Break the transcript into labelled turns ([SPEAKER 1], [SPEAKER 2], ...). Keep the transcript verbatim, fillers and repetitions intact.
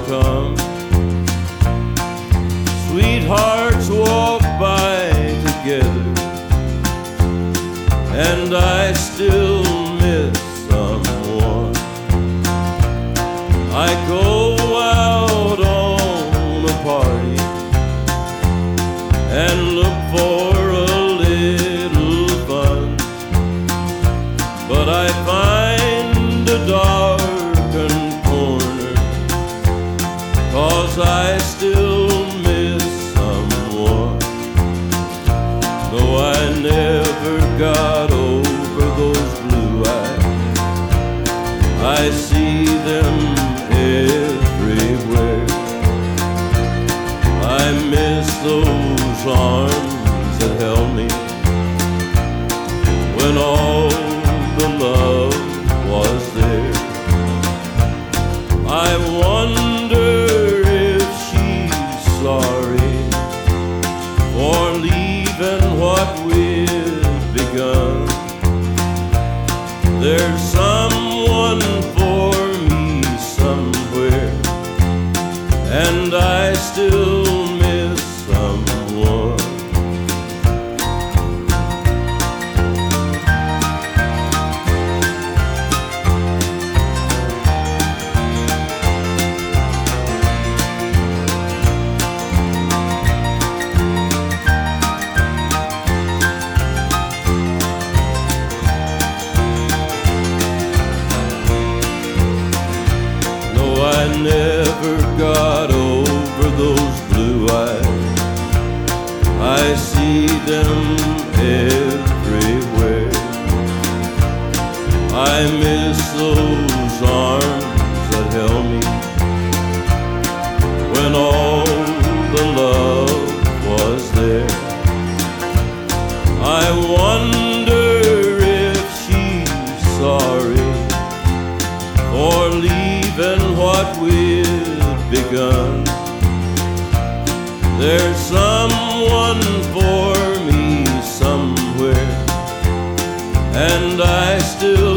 [SPEAKER 1] come. Sweethearts walk by together, and I still miss someone. I go out on a party and look for a little fun, but I find a darkened corner, 'cause I still miss someone. Though I never got over those blue eyes, I see them everywhere. I miss those arms that held me when all the love was there. I wonder if she's sorry for leaving what we've begun. There's someone for me somewhere, and I still miss someone. I never got over those blue eyes. I see them everywhere. I miss those arms that held me when all the love was there. I wonder if she's sorry for leaving what we've begun. There's someone for me somewhere, and I still